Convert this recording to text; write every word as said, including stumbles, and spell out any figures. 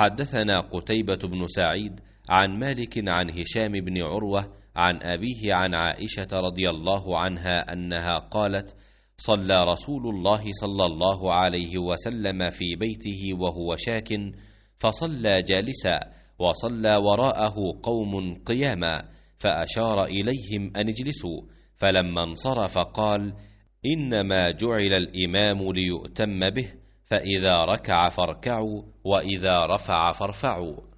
حدثنا قتيبة بن سعيد عن مالك عن هشام بن عروة عن أبيه عن عائشة رضي الله عنها أنها قالت: صلى رسول الله صلى الله عليه وسلم في بيته وهو شاك، فصلى جالسا، وصلى وراءه قوم قياما، فأشار إليهم أن اجلسوا، فلما انصرف قال: إنما جعل الإمام ليؤتم به، فإذا ركع فاركعوا، وإذا رفع فارفعوا.